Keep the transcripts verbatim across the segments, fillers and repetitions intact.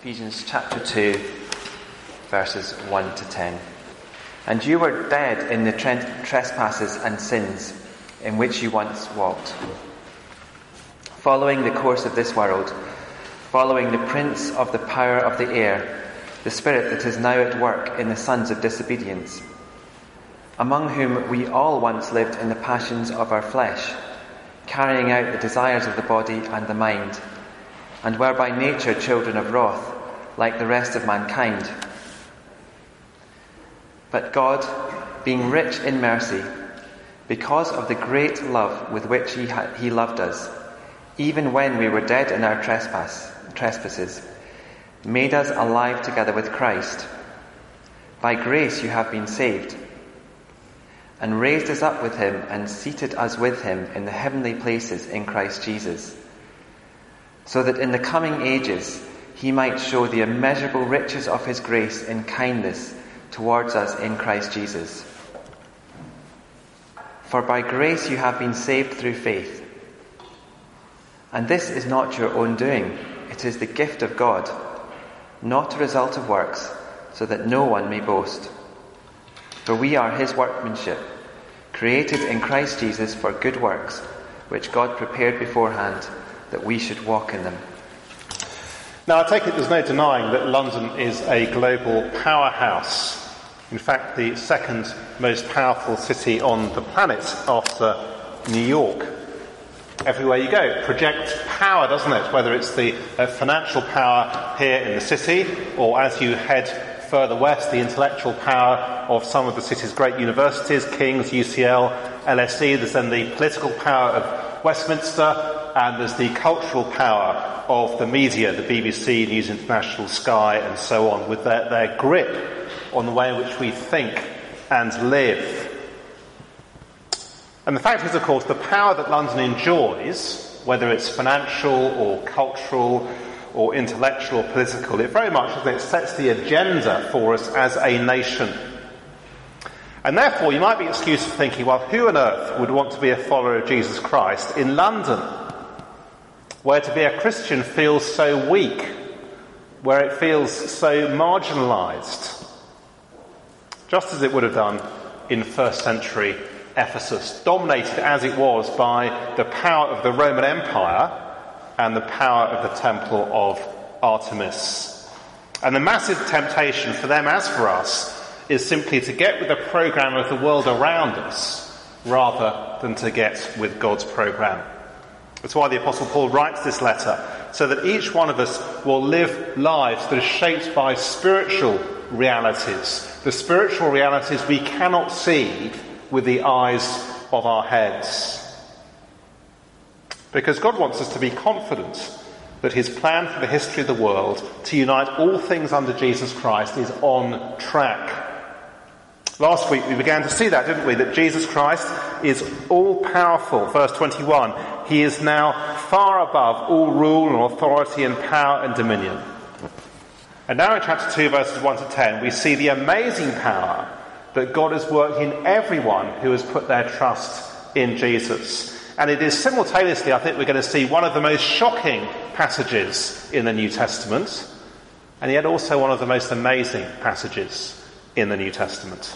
Ephesians chapter two, verses one to ten. And you were dead in the trespasses and sins in which you once walked, following the course of this world, following the prince of the power of the air, the spirit that is now at work in the sons of disobedience, among whom we all once lived in the passions of our flesh, carrying out the desires of the body and the mind, and were by nature children of wrath, like the rest of mankind. But God, being rich in mercy, because of the great love with which he, ha- he loved us, even when we were dead in our trespass, trespasses, made us alive together with Christ. By grace you have been saved, and raised us up with him and seated us with him in the heavenly places in Christ Jesus, so that in the coming ages he might show the immeasurable riches of his grace in kindness towards us in Christ Jesus. For by grace you have been saved through faith. And this is not your own doing, it is the gift of God, not a result of works, so that no one may boast. For we are his workmanship, created in Christ Jesus for good works, which God prepared beforehand that we should walk in them. Now, I take it there's no denying that London is a global powerhouse. In fact, the second most powerful city on the planet after New York. Everywhere you go, it projects power, doesn't it? Whether it's the uh, financial power here in the city, or as you head further west, the intellectual power of some of the city's great universities, King's, U C L, L S E. There's then the political power of Westminster, and there's the cultural power of the media, the B B C, News International, Sky, and so on, with their, their grip on the way in which we think and live. And the fact is, of course, the power that London enjoys, whether it's financial or cultural or intellectual or political, it very much it sets the agenda for us as a nation. And therefore, you might be excused for thinking, well, who on earth would want to be a follower of Jesus Christ in London, where to be a Christian feels so weak, where it feels so marginalised, just as it would have done in first century Ephesus, dominated as it was by the power of the Roman Empire and the power of the temple of Artemis. And the massive temptation for them, as for us, is simply to get with the programme of the world around us rather than to get with God's programme. That's why the Apostle Paul writes this letter, so that each one of us will live lives that are shaped by spiritual realities, the spiritual realities we cannot see with the eyes of our heads. Because God wants us to be confident that his plan for the history of the world to unite all things under Jesus Christ is on track. Last week we began to see that, didn't we? That Jesus Christ is all-powerful. Verse twenty-one, he is now far above all rule and authority and power and dominion. And now in chapter two, verses one to ten, we see the amazing power that God has worked in everyone who has put their trust in Jesus. And it is simultaneously, I think we're going to see one of the most shocking passages in the New Testament, and yet also one of the most amazing passages in the New Testament.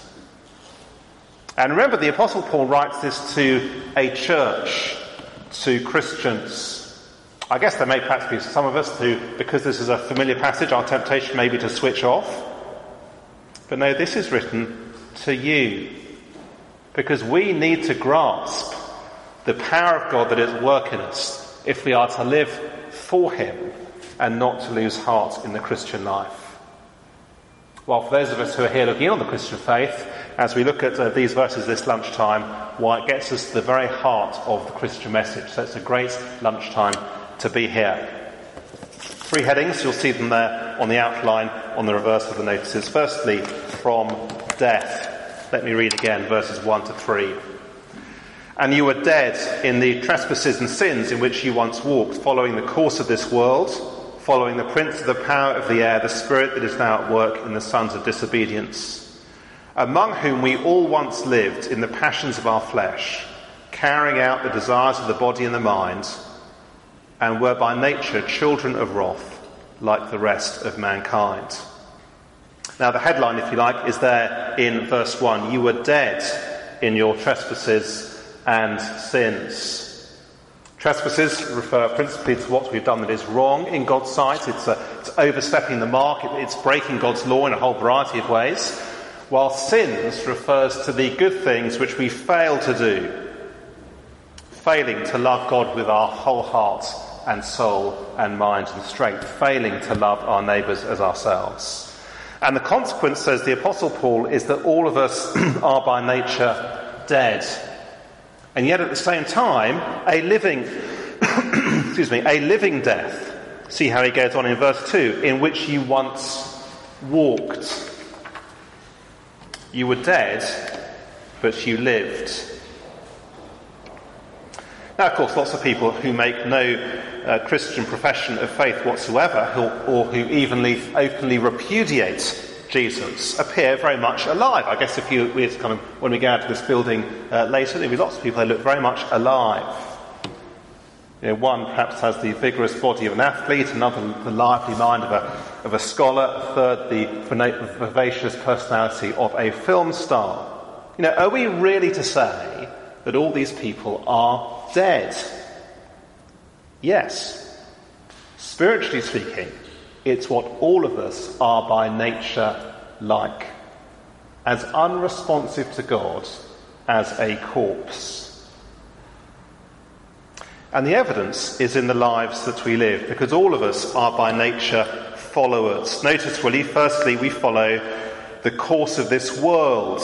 And remember, the Apostle Paul writes this to a church, to Christians. I guess there may perhaps be some of us who, because this is a familiar passage, our temptation may be to switch off. But no, this is written to you, because we need to grasp the power of God that is at work in us if we are to live for him and not to lose heart in the Christian life. Well, for those of us who are here looking on the Christian faith, as we look at uh, these verses this lunchtime, why, it gets us to the very heart of the Christian message. So it's a great lunchtime to be here. Three headings, you'll see them there on the outline on the reverse of the notices. Firstly, from death. Let me read again verses one to three. And you were dead in the trespasses and sins in which you once walked, following the course of this world, following the prince of the power of the air, the spirit that is now at work in the sons of disobedience, among whom we all once lived in the passions of our flesh, carrying out the desires of the body and the mind, and were by nature children of wrath, like the rest of mankind. Now the headline, if you like, is there in verse one. You were dead in your trespasses and sins. Trespasses refer principally to what we've done that is wrong in God's sight. It's, a, it's overstepping the mark. It, it's breaking God's law in a whole variety of ways. While sins refers to the good things which we fail to do. Failing to love God with our whole heart and soul and mind and strength. Failing to love our neighbours as ourselves. And the consequence, says the Apostle Paul, is that all of us are by nature dead. And yet at the same time, a living, excuse me, a living death. See how he goes on in verse two, in which you once walked. You were dead, but you lived. Now, of course, lots of people who make no uh, Christian profession of faith whatsoever, who, or who evenly, openly repudiate Jesus, appear very much alive. I guess if you, we kind of, when we go out to this building uh, later, there'll be lots of people who look very much alive. You know, one perhaps has the vigorous body of an athlete, another the lively mind of a, of a scholar, a third the vivacious personality of a film star. You know, are we really to say that all these people are dead? Yes. Spiritually speaking, it's what all of us are by nature like. As unresponsive to God as a corpse. And the evidence is in the lives that we live, because all of us are by nature followers. Notice, will you, firstly, we follow the course of this world.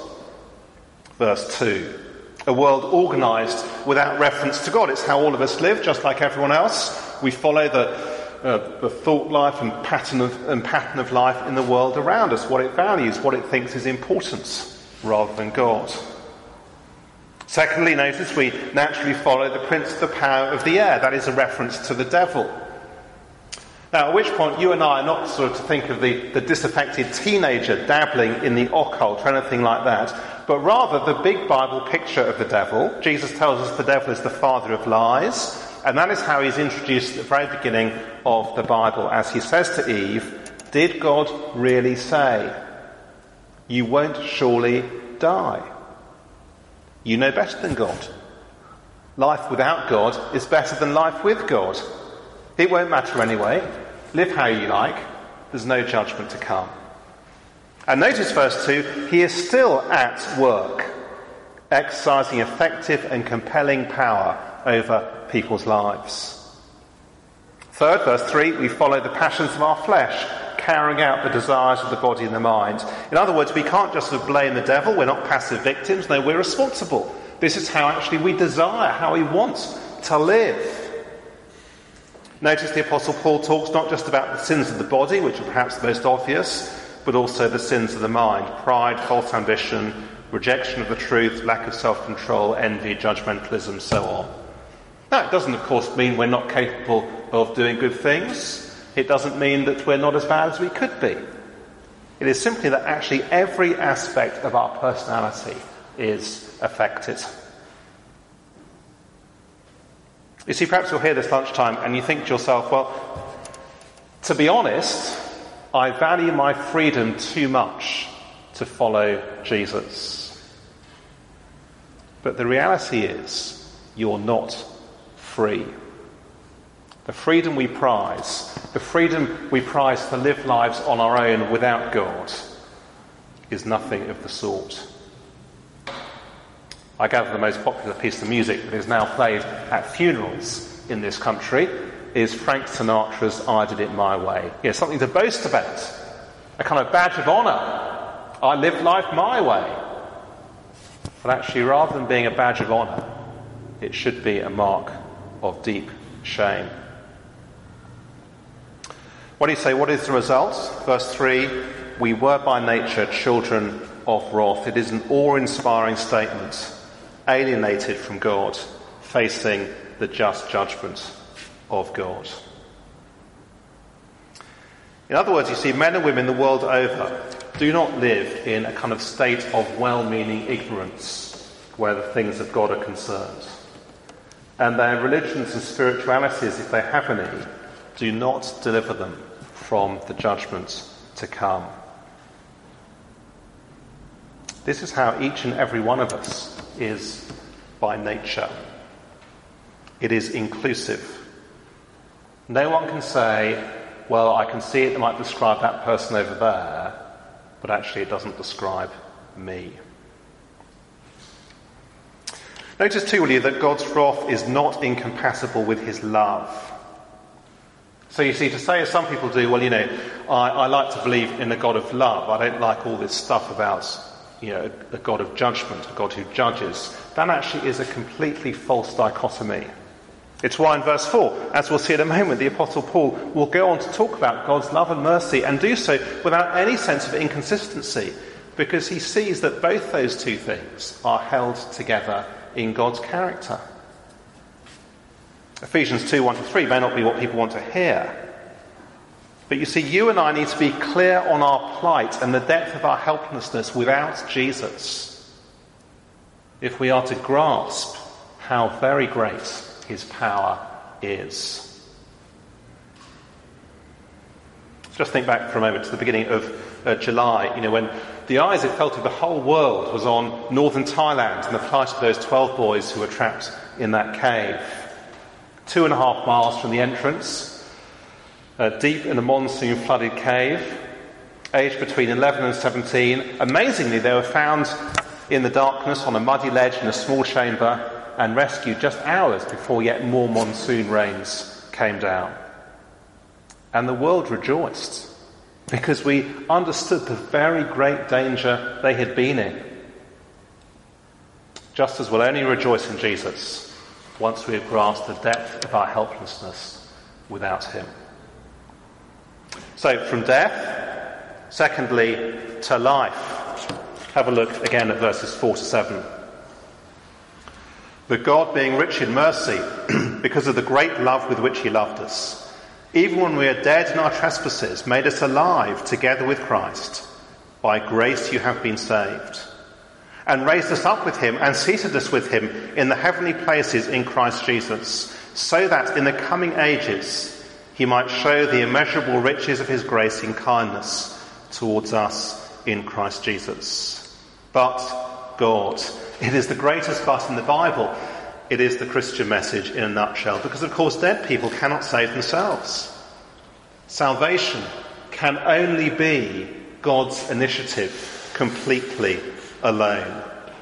Verse two. A world organised without reference to God. It's how all of us live, just like everyone else. We follow the Uh, the thought life and pattern of, and pattern of life in the world around us, what it values, what it thinks is important, rather than God. Secondly, notice we naturally follow the prince of the power of the air. That is a reference to the devil. Now, at which point you and I are not sort of to think of the, the disaffected teenager dabbling in the occult or anything like that, but rather the big Bible picture of the devil. Jesus tells us the devil is the father of lies. And that is how he's introduced at the very beginning of the Bible, as he says to Eve, did God really say, you won't surely die? You know better than God. Life without God is better than life with God. It won't matter anyway. Live how you like. There's no judgment to come. And notice verse two, he is still at work, exercising effective and compelling power over people's lives. Third, verse three, we follow the passions of our flesh, carrying out the desires of the body and the mind. In other words, we can't just sort of blame the devil. We're not passive victims. No, we're responsible. This is how actually we desire, how we want to live. Notice the Apostle Paul talks not just about the sins of the body, which are perhaps the most obvious, but also the sins of the mind. Pride, false ambition, rejection of the truth, lack of self-control, envy, judgmentalism, so on. Now, it doesn't, of course, mean we're not capable of doing good things. It doesn't mean that we're not as bad as we could be. It is simply that actually every aspect of our personality is affected. You see, perhaps you'll hear this lunchtime and you think to yourself, well, to be honest, I value my freedom too much to follow Jesus. But the reality is, you're not free. The freedom we prize, the freedom we prize to live lives on our own without God, is nothing of the sort. I gather the most popular piece of music that is now played at funerals in this country is Frank Sinatra's I Did It My Way. Yeah, something to boast about. A kind of badge of honour. I live life my way. But actually, rather than being a badge of honour, it should be a mark of deep shame. What do you say? What is the result? Verse three, we were by nature children of wrath. It is an awe-inspiring statement, alienated from God, facing the just judgment of God. In other words, you see, men and women the world over do not live in a kind of state of well-meaning ignorance where the things of God are concerned. And their religions and spiritualities, if they have any, do not deliver them from the judgment to come. This is how each and every one of us is by nature. It is inclusive. No one can say, well, I can see it, it might describe that person over there, but actually it doesn't describe me. Notice too, will you, that God's wrath is not incompatible with his love. So you see, to say, as some people do, well, you know, I, I like to believe in a God of love. I don't like all this stuff about, you know, a, a God of judgment, a God who judges. That actually is a completely false dichotomy. It's why in verse four, as we'll see in a moment, the Apostle Paul will go on to talk about God's love and mercy, and do so without any sense of inconsistency, because he sees that both those two things are held together in God's character. Ephesians two, one to three may not be what people want to hear. But you see, you and I need to be clear on our plight and the depth of our helplessness without Jesus, if we are to grasp how very great his power is. Just think back for a moment to the beginning of uh, July, you know, when the eyes, it felt, of the whole world was on northern Thailand and the plight of those twelve boys who were trapped in that cave. Two and a half miles from the entrance, uh, deep in a monsoon-flooded cave, aged between eleven and seventeen. Amazingly, they were found in the darkness on a muddy ledge in a small chamber and rescued just hours before yet more monsoon rains came down. And the world rejoiced, because we understood the very great danger they had been in. Just as we'll only rejoice in Jesus once we have grasped the depth of our helplessness without him. So, from death, secondly, to life. Have a look again at verses four to seven. But God, being rich in mercy, because of the great love with which he loved us, even when we are dead in our trespasses, made us alive together with Christ. By grace you have been saved. And raised us up with him and seated us with him in the heavenly places in Christ Jesus, so that in the coming ages he might show the immeasurable riches of his grace in kindness towards us in Christ Jesus. But God, it is the greatest but in the Bible. It is the Christian message in a nutshell, because of course dead people cannot save themselves. Salvation can only be God's initiative, completely alone.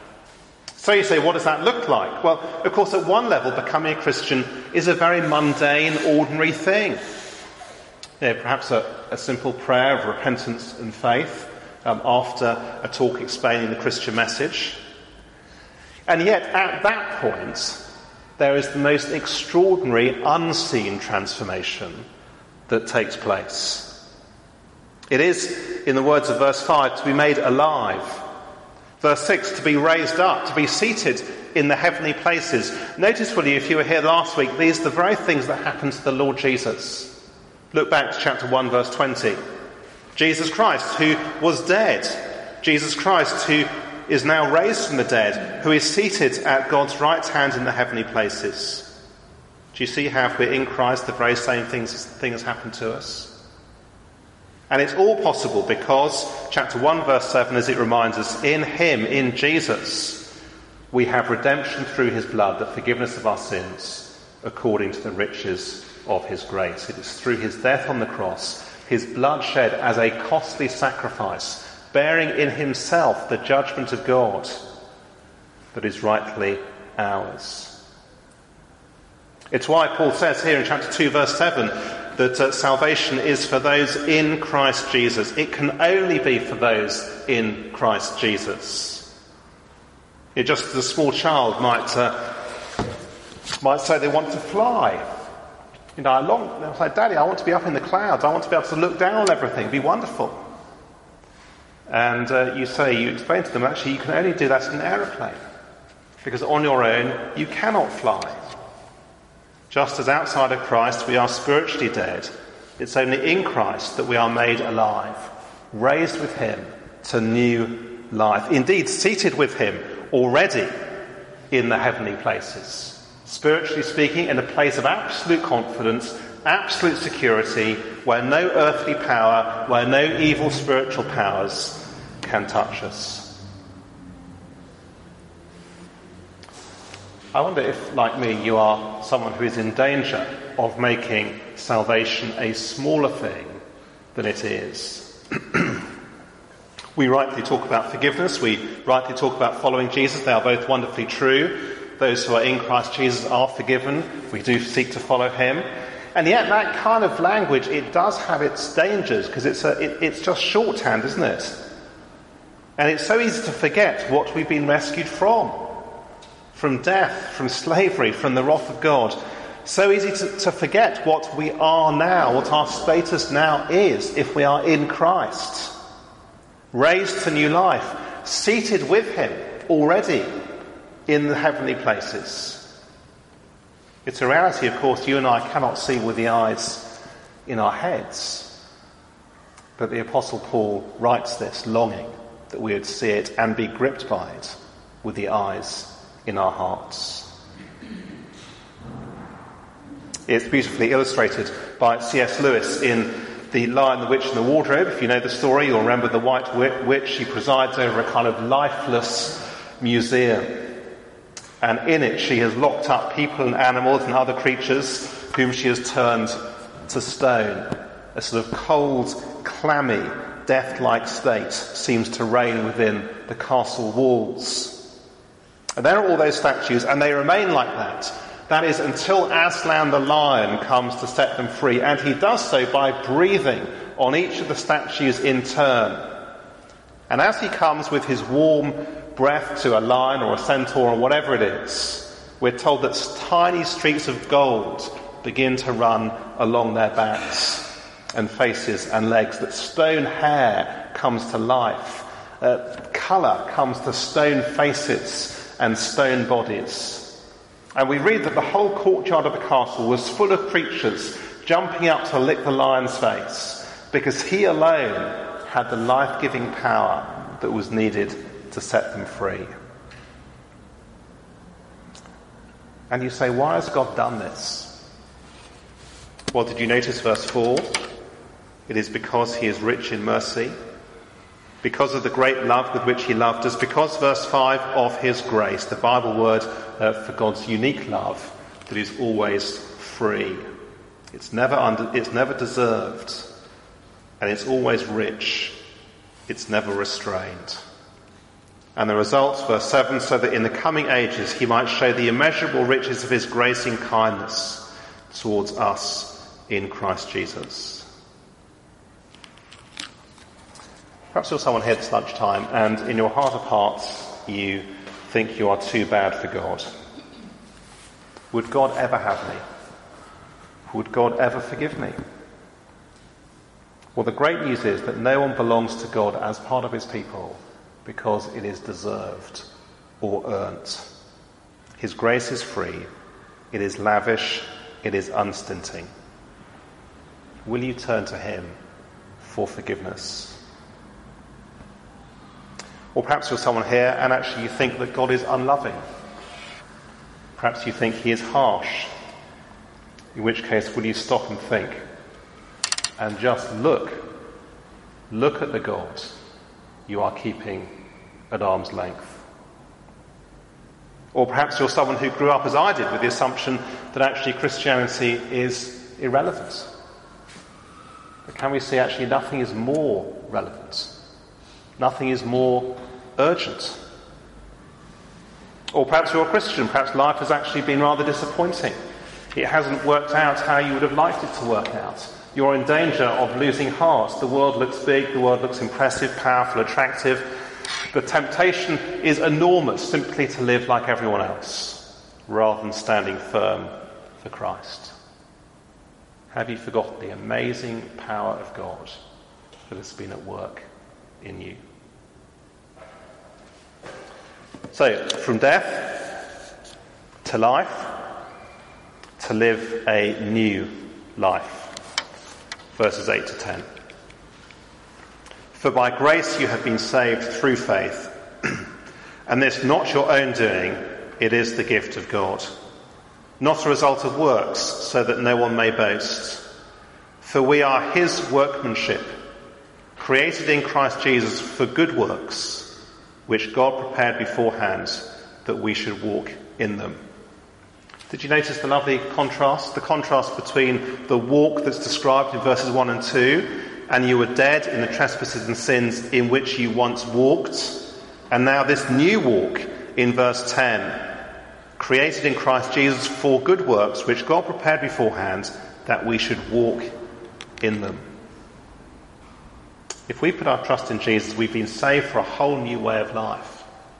So you say, what does that look like? Well, of course, at one level, becoming a Christian is a very mundane, ordinary thing. You know, perhaps a, a simple prayer of repentance and faith um, after a talk explaining the Christian message. And yet, at that point, there is the most extraordinary unseen transformation that takes place. It is, in the words of verse five, to be made alive. Verse six, to be raised up, to be seated in the heavenly places. Notice, will you, if you were here last week, these are the very things that happened to the Lord Jesus. Look back to chapter one, verse twenty. Jesus Christ, who was dead. Jesus Christ, who is now raised from the dead, who is seated at God's right hand in the heavenly places. Do you see how if we're in Christ, the very same things, thing has happened to us? And it's all possible because, chapter one, verse seven, as it reminds us, in him, in Jesus, we have redemption through his blood, the forgiveness of our sins, according to the riches of his grace. It is through his death on the cross, his blood shed as a costly sacrifice, bearing in himself the judgment of God that is rightly ours. It's why Paul says here in chapter two, verse seven, that uh, salvation is for those in Christ Jesus. It can only be for those in Christ Jesus. It just as a small child might uh, might say they want to fly. You know, I long, they'll say, Daddy, I want to be up in the clouds. I want to be able to look down on everything. It'd be wonderful. And uh, you say, you explain to them, actually, you can only do that in an aeroplane. Because on your own, you cannot fly. Just as outside of Christ we are spiritually dead, it's only in Christ that we are made alive, raised with him to new life. Indeed, seated with him already in the heavenly places. Spiritually speaking, in a place of absolute confidence, absolute security, where no earthly power, where no evil spiritual powers can touch us. I wonder if, like me, you are someone who is in danger of making salvation a smaller thing than it is. We rightly talk about forgiveness, we rightly talk about following Jesus. They are both wonderfully true. Those who are in Christ Jesus are forgiven. We do seek to follow him. And yet that kind of language, it does have its dangers, because it's, a, it, it's just shorthand, isn't it? And it's so easy to forget what we've been rescued from. From death, from slavery, from the wrath of God. So easy to, to forget what we are now, what our status now is if we are in Christ. Raised to new life, seated with him already in the heavenly places. It's a reality, of course, you and I cannot see with the eyes in our heads. But the Apostle Paul writes this, longing that we would see it and be gripped by it with the eyes in our hearts. It's beautifully illustrated by C S Lewis in The Lion, the Witch and the Wardrobe. If you know the story, you'll remember the White Witch. She presides over a kind of lifeless museum. And in it she has locked up people and animals and other creatures whom she has turned to stone. A sort of cold, clammy, death-like state seems to reign within the castle walls. And there are all those statues, and they remain like that. That is, until Aslan the lion comes to set them free. And he does so by breathing on each of the statues in turn. And as he comes with his warm breath to a lion or a centaur or whatever it is, we're told that tiny streaks of gold begin to run along their backs and faces and legs, that stone hair comes to life, uh, colour comes to stone faces and stone bodies. And we read that the whole courtyard of the castle was full of creatures jumping up to lick the lion's face, because he alone had the life-giving power that was needed to set them free. And you say, why has God done this? Well, did you notice verse four? It is because he is rich in mercy, because of the great love with which he loved us, because, verse five, of his grace, the Bible word uh, for God's unique love that is always free. It's never under, it's never deserved, and it's always rich. It's never restrained. And the result, verse seven, so that in the coming ages he might show the immeasurable riches of his grace and kindness towards us in Christ Jesus. Perhaps you're someone here this lunchtime and in your heart of hearts you think you are too bad for God. Would God ever have me? Would God ever forgive me? Well, the great news is that no one belongs to God as part of his people because it is deserved or earned. His grace is free, it is lavish, it is unstinting. Will you turn to him for forgiveness? Or perhaps you're someone here and actually you think that God is unloving. Perhaps you think he is harsh. In which case, will you stop and think and just look, look at the God you are keeping at arm's length. Or perhaps you're someone who grew up as I did with the assumption that actually Christianity is irrelevant. But can we see actually nothing is more relevant? Nothing is more urgent. Or perhaps you're a Christian, perhaps life has actually been rather disappointing. It hasn't worked out how you would have liked it to work out. You're in danger of losing heart. The world looks big, the world looks impressive, powerful, attractive. The temptation is enormous simply to live like everyone else, rather than standing firm for Christ. Have you forgotten the amazing power of God that has been at work in you? So, from death to life, to live a new life. Verses eight to ten. For by grace you have been saved through faith, and this not your own doing, it is the gift of God, not a result of works, so that no one may boast. For we are his workmanship, created in Christ Jesus for good works, which God prepared beforehand that we should walk in them. Did you notice the lovely contrast? The contrast between the walk that's described in verses one and two, and you were dead in the trespasses and sins in which you once walked, and now this new walk in verse ten, created in Christ Jesus for good works, which God prepared beforehand that we should walk in them. If we put our trust in Jesus, we've been saved for a whole new way of life.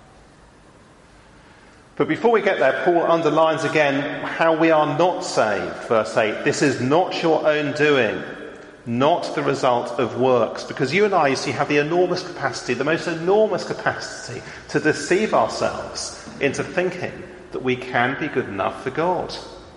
But before we get there, Paul underlines again how we are not saved. Verse eight, this is not your own doing, not the result of works. Because you and I, you see, have the enormous capacity, the most enormous capacity to deceive ourselves into thinking that we can be good enough for God.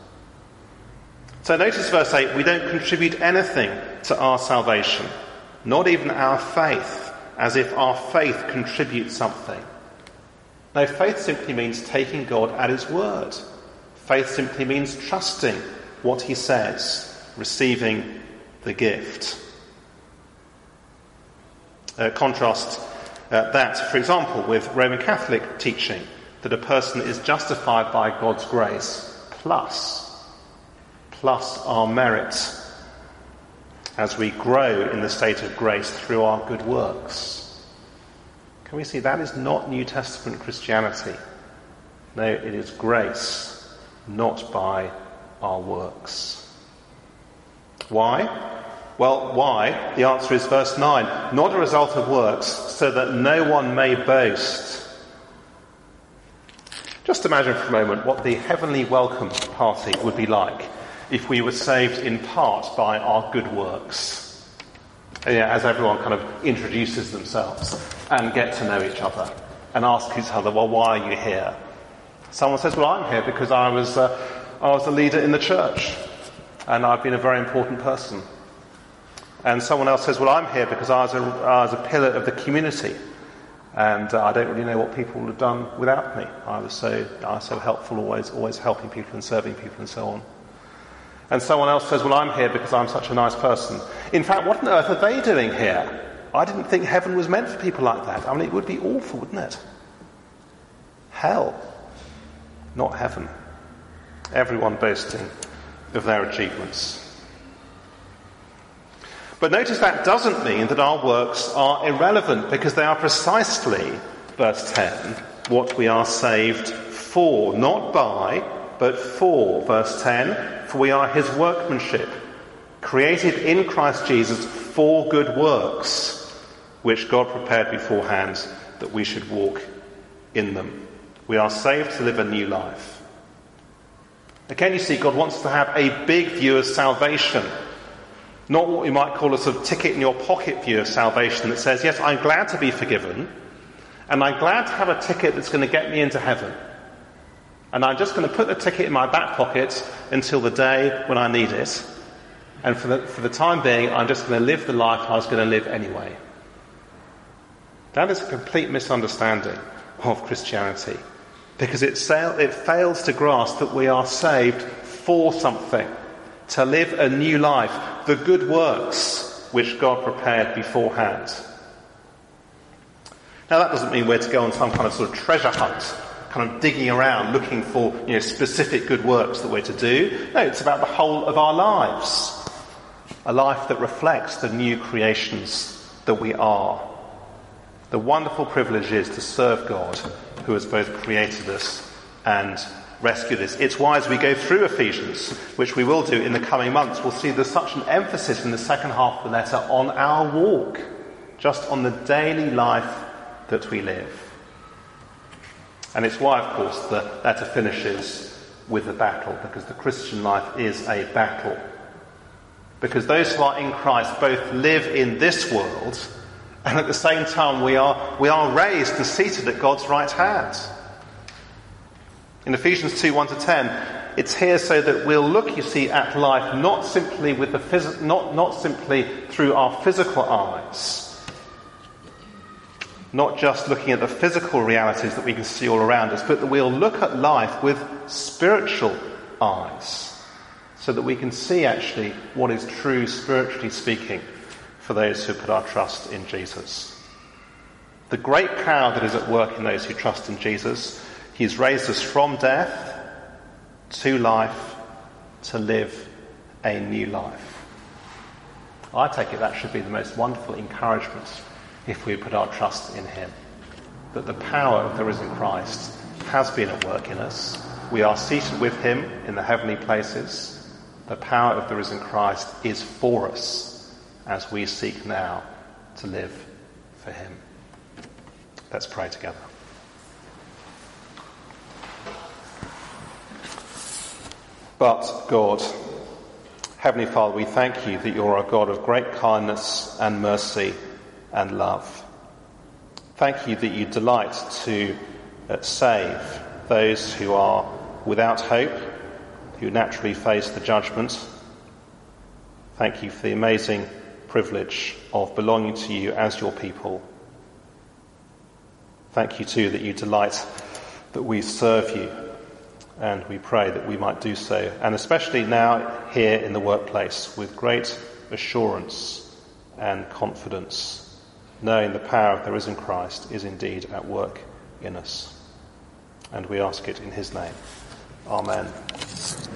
So notice verse eight, we don't contribute anything to our salvation, not even our faith, as if our faith contributes something. No, faith simply means taking God at his word. Faith simply means trusting what he says, receiving the gift. Uh, contrast uh, that, for example, with Roman Catholic teaching that a person is justified by God's grace plus, plus our merit as we grow in the state of grace through our good works. Can we see that is not New Testament Christianity? No, it is grace, not by our works. Why? Well, why? The answer is verse nine. Not a result of works, so that no one may boast. Just imagine for a moment what the heavenly welcome party would be like if we were saved in part by our good works. Yeah, as everyone kind of introduces themselves and get to know each other and ask each other, well, why are you here? Someone says, well, I'm here because I was uh, I was a leader in the church and I've been a very important person. And someone else says, well, I'm here because I was a, I was a pillar of the community and uh, I don't really know what people would have done without me. I was so I was so helpful, always always helping people and serving people and so on. And someone else says, well, I'm here because I'm such a nice person. In fact, what on earth are they doing here? I didn't think heaven was meant for people like that. I mean, it would be awful, wouldn't it? Hell, not heaven. Everyone boasting of their achievements. But notice that doesn't mean that our works are irrelevant, because they are precisely, verse ten, what we are saved for. Not by, but for. Verse ten, for we are his workmanship, created in Christ Jesus for good works, which God prepared beforehand that we should walk in them. We are saved to live a new life. Again, you see, God wants to have a big view of salvation. Not what we might call a sort of ticket in your pocket view of salvation that says, yes, I'm glad to be forgiven, and I'm glad to have a ticket that's going to get me into heaven. And I'm just going to put the ticket in my back pocket until the day when I need it. And for the, for the time being, I'm just going to live the life I was going to live anyway. That is a complete misunderstanding of Christianity, because it, sail, it fails to grasp that we are saved for something, to live a new life, the good works which God prepared beforehand. Now, that doesn't mean we're to go on some kind of sort of treasure hunt, kind of digging around looking for, you know, specific good works that we're to do. No, it's about the whole of our lives, a life that reflects the new creations that we are. The wonderful privilege is to serve God, who has both created us and rescued us. It's why, as we go through Ephesians, which we will do in the coming months, we'll see there's such an emphasis in the second half of the letter on our walk, just on the daily life that we live. And it's why, of course, the letter finishes with a battle, because the Christian life is a battle. Because those who are in Christ both live in this world, and at the same time we are we are raised and seated at God's right hand. In Ephesians two, one to ten, it's here so that we'll look, you see, at life not simply with the phys- not not simply through our physical eyes, not just looking at the physical realities that we can see all around us, but that we'll look at life with spiritual eyes, so that we can see actually what is true, spiritually speaking, for those who put our trust in Jesus. The great power that is at work in those who trust in Jesus, he's raised us from death to life, to live a new life. I take it that should be the most wonderful encouragement if we put our trust in him. That the power of the risen Christ has been at work in us. We are seated with him in the heavenly places. The power of the risen Christ is for us as we seek now to live for him. Let's pray together. But God, Heavenly Father, we thank you that you're a God of great kindness and mercy and love. Thank you that you delight to uh, save those who are without hope, who naturally face the judgment. Thank you for the amazing privilege of belonging to you as your people. Thank you too that you delight that we serve you, and we pray that we might do so, and especially now here in the workplace, with great assurance and confidence, knowing the power of the risen Christ is indeed at work in us. And we ask it in his name. Amen.